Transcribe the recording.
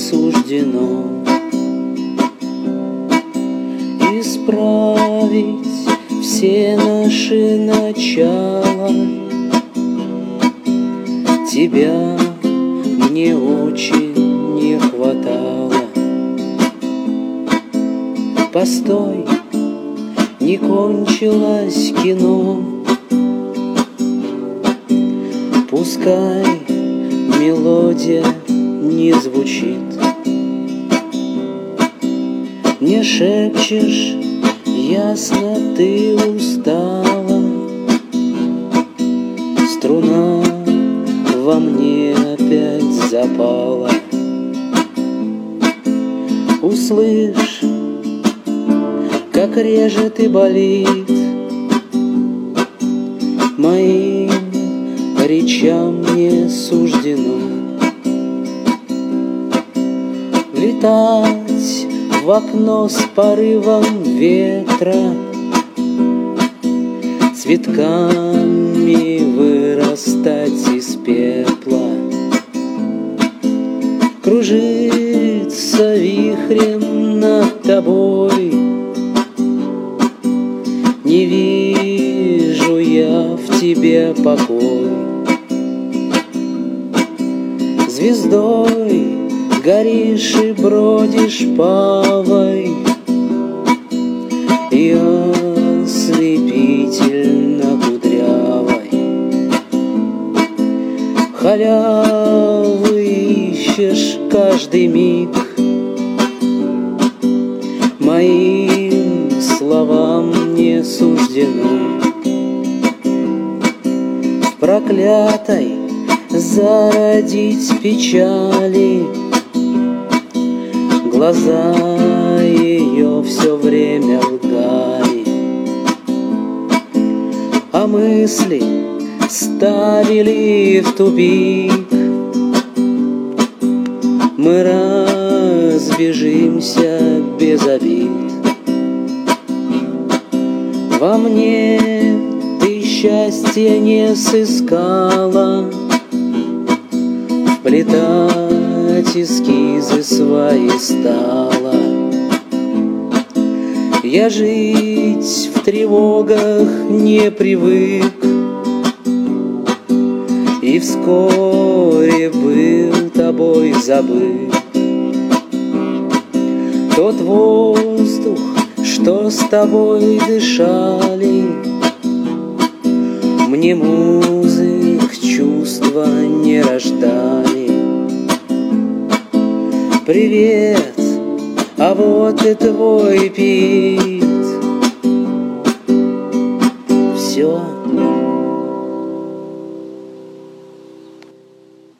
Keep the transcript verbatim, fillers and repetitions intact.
суждено исправить все наши начала. Тебя мне очень не хватало. Постой, не кончилось кино. Пускай мелодия не звучит, не шепчешь, ясно ты устала. Струна во мне опять запала. Услышь, как режет и болит моим речам не суждено влетать в окно с порывом ветра, цветками вырастать из пепла, кружиться вихрем над тобой. Не вижу я в тебе покой. Звездой горишь и бродишь павой, и ослепительно кудрявой. Халявы ищешь каждый миг, моим словам не суждено в проклятой зародить печали. Глаза ее все время лгали, а мысли ставили в тупик. Мы разбежимся без обид. Во мне ты счастья не сыскала, вплетать эскизы свои стала. Я жить в тревогах не привык, и вскоре был тобой забыт. Тот воздух, что с тобой дышали, мне музык чувства не рождали. Привет, а вот и твой пит. Все.